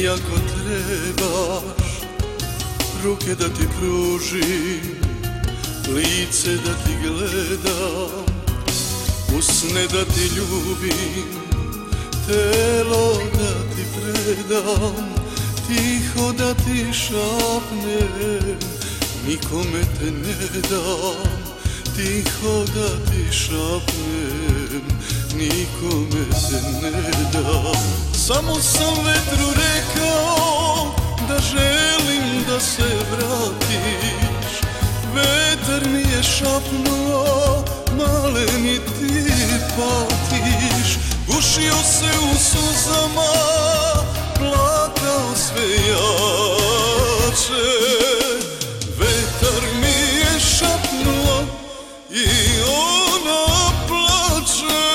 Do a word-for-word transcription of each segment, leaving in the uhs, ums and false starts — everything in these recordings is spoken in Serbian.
ako trebaš ruke da ti pružim, lice da ti gledam, usne da ti ljubim, telo da ti predam, tiho da ti šapnem, nikome te ne dam. Tiho da ti šapnem, nikome te ne dam. Samo sam vetru rekao da želim da se vratiš. Vetar mi je šapnuo, maleni ti patiš. Gušio se u suzama, plakao sve jače. Vetar mi je šapnuo i ona plače.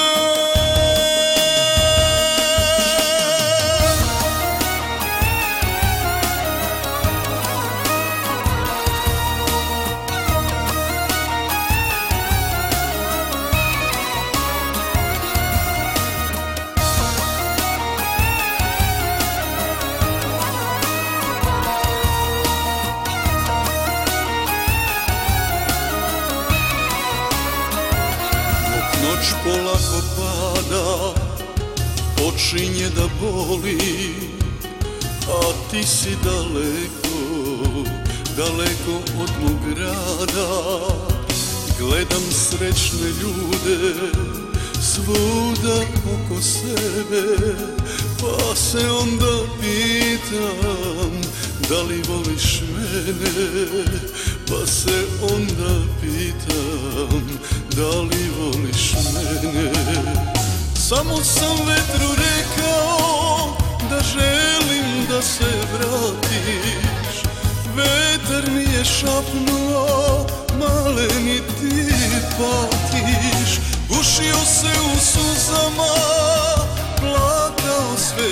Noć polako pada, počinje da boli, a ti si daleko, daleko od mog grada. Gledam srećne ljude svuda oko sebe, pa se onda pitam da li voliš mene. Pa se onda pitam da li voliš mene. Samo sam vetru rekao da želim da se vratiš. Vetar mi je šapnuo, maleni ti patiš. Gušio se u suzama, plakao sve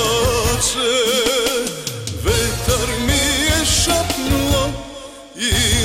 jače. Vetar mi je šapnuo i